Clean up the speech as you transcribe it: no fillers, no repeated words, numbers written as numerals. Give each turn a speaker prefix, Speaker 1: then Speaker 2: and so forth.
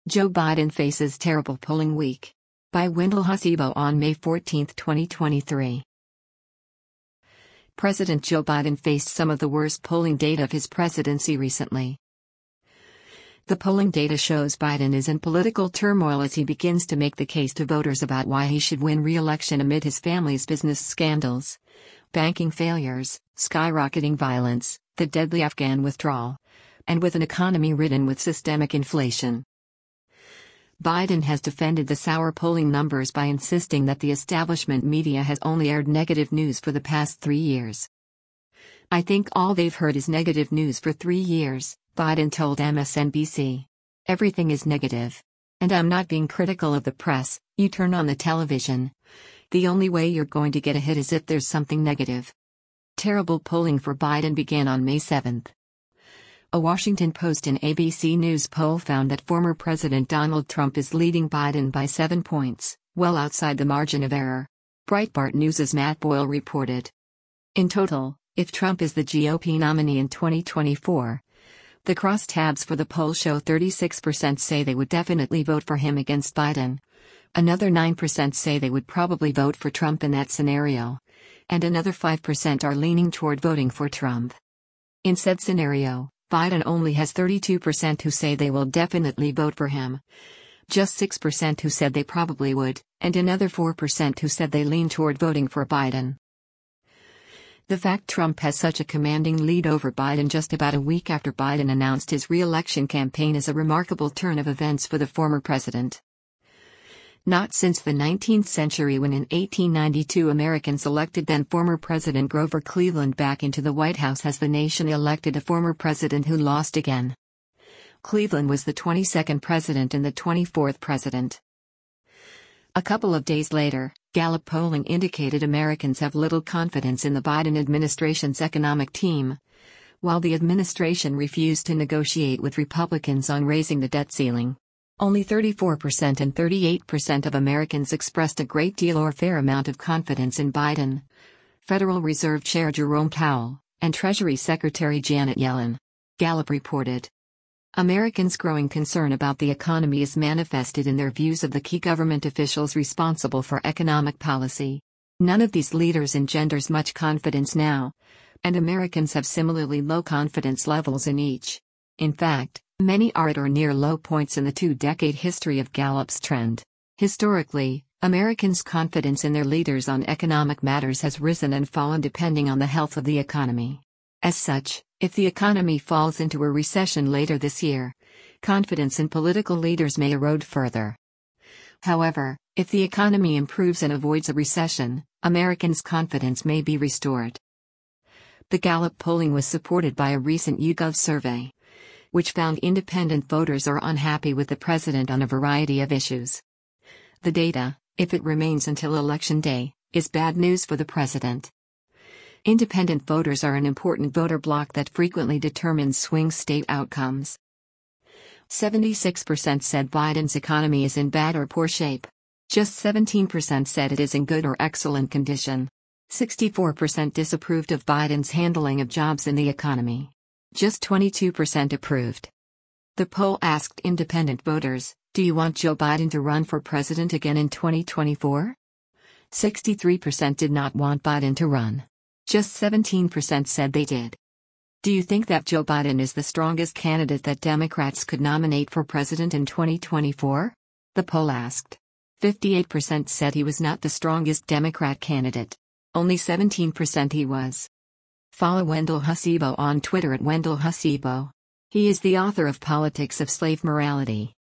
Speaker 1: Joe Biden faces terrible polling week. By Wendell Hussebo on May 14, 2023. President Joe Biden faced some of the worst polling data of his presidency recently. The polling data shows Biden is in political turmoil as he begins to make the case to voters about why he should win re-election amid his family's business scandals, banking failures, skyrocketing violence, the deadly Afghan withdrawal, and with an economy ridden with systemic inflation. Biden has defended the sour polling numbers by insisting that the establishment media has only aired negative news for the past 3 years. "I think all they've heard is negative news for 3 years, Biden told MSNBC. "Everything is negative. And I'm not being critical of the press. You turn on the television. The only way you're going to get a hit is if there's something negative." Terrible polling for Biden began on May 7. A Washington Post and ABC News poll found that former President Donald Trump is leading Biden by 7 points, well outside the margin of error. Breitbart News' Matt Boyle reported. In total, if Trump is the GOP nominee in 2024, the crosstabs for the poll show 36% say they would definitely vote for him against Biden. Another 9% say they would probably vote for Trump in that scenario. And another 5% are leaning toward voting for Trump. In said scenario, Biden only has 32% who say they will definitely vote for him, just 6% who said they probably would, and another 4% who said they lean toward voting for Biden. The fact Trump has such a commanding lead over Biden just about a week after Biden announced his re-election campaign is a remarkable turn of events for the former president. Not since the 19th century, when in 1892 Americans elected then former President Grover Cleveland back into the White House, has the nation elected a former president who lost again. Cleveland was the 22nd president and the 24th president. A couple of days later, Gallup polling indicated Americans have little confidence in the Biden administration's economic team, while the administration refused to negotiate with Republicans on raising the debt ceiling. Only 34% and 38% of Americans expressed a great deal or fair amount of confidence in Biden, Federal Reserve Chair Jerome Powell, and Treasury Secretary Janet Yellen. Gallup reported. Americans' growing concern about the economy is manifested in their views of the key government officials responsible for economic policy. None of these leaders engenders much confidence now, and Americans have similarly low confidence levels in each. In fact, many are at or near low points in the 2-decade history of Gallup's trend. Historically, Americans' confidence in their leaders on economic matters has risen and fallen depending on the health of the economy. As such, if the economy falls into a recession later this year, confidence in political leaders may erode further. However, if the economy improves and avoids a recession, Americans' confidence may be restored. The Gallup polling was supported by a recent YouGov survey, which found independent voters are unhappy with the president on a variety of issues. The data, if it remains until Election Day, is bad news for the president. Independent voters are an important voter bloc that frequently determines swing state outcomes. 76% said Biden's economy is in bad or poor shape. Just 17% said it is in good or excellent condition. 64% disapproved of Biden's handling of jobs in the economy. Just 22% approved. The poll asked independent voters, "Do you want Joe Biden to run for president again in 2024? 63% did not want Biden to run. Just 17% said they did. Do you think that Joe Biden is the strongest candidate that Democrats could nominate for president in 2024? The poll asked. 58% said he was not the strongest Democrat candidate. Only 17% he was. Follow Wendell Hussebo on Twitter at Wendell Hussebo. He is the author of Politics of Slave Morality.